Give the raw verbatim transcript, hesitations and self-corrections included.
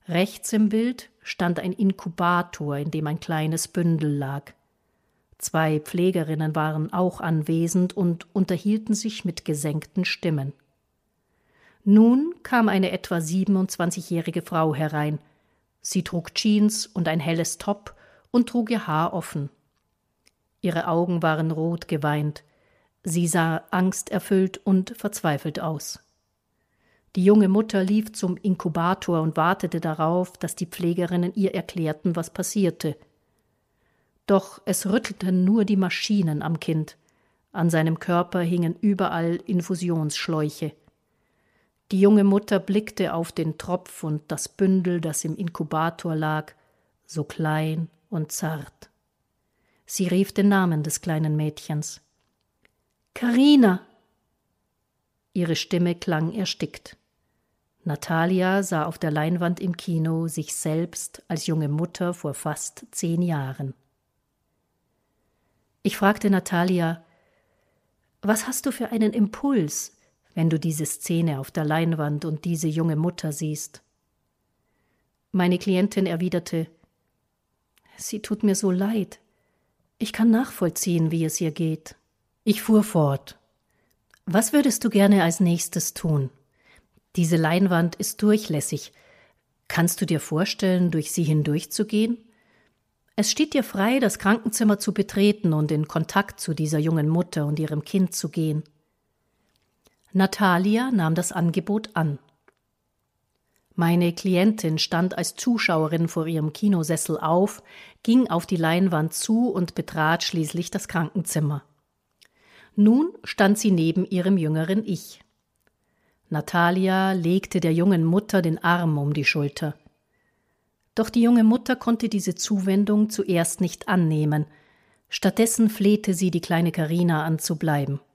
Rechts im Bild stand ein Inkubator, in dem ein kleines Bündel lag. Zwei Pflegerinnen waren auch anwesend und unterhielten sich mit gesenkten Stimmen. Nun kam eine etwa siebenundzwanzigjährige Frau herein. Sie trug Jeans und ein helles Top und trug ihr Haar offen. Ihre Augen waren rot geweint. Sie sah angsterfüllt und verzweifelt aus. Die junge Mutter lief zum Inkubator und wartete darauf, dass die Pflegerinnen ihr erklärten, was passierte. Doch es rüttelten nur die Maschinen am Kind. An seinem Körper hingen überall Infusionsschläuche. Die junge Mutter blickte auf den Tropf und das Bündel, das im Inkubator lag, so klein und zart. Sie rief den Namen des kleinen Mädchens. »Carina!« Ihre Stimme klang erstickt. Natalia sah auf der Leinwand im Kino sich selbst als junge Mutter vor fast zehn Jahren. Ich fragte Natalia, »Was hast du für einen Impuls, wenn du diese Szene auf der Leinwand und diese junge Mutter siehst?« Meine Klientin erwiderte, »Sie tut mir so leid. Ich kann nachvollziehen, wie es ihr geht.« Ich fuhr fort. »Was würdest du gerne als nächstes tun? Diese Leinwand ist durchlässig. Kannst du dir vorstellen, durch sie hindurchzugehen? Es steht dir frei, das Krankenzimmer zu betreten und in Kontakt zu dieser jungen Mutter und ihrem Kind zu gehen.« Natalia nahm das Angebot an. Meine Klientin stand als Zuschauerin vor ihrem Kinosessel auf, ging auf die Leinwand zu und betrat schließlich das Krankenzimmer. Nun stand sie neben ihrem jüngeren Ich. Natalia legte der jungen Mutter den Arm um die Schulter. Doch die junge Mutter konnte diese Zuwendung zuerst nicht annehmen. Stattdessen flehte sie die kleine Carina an, zu bleiben.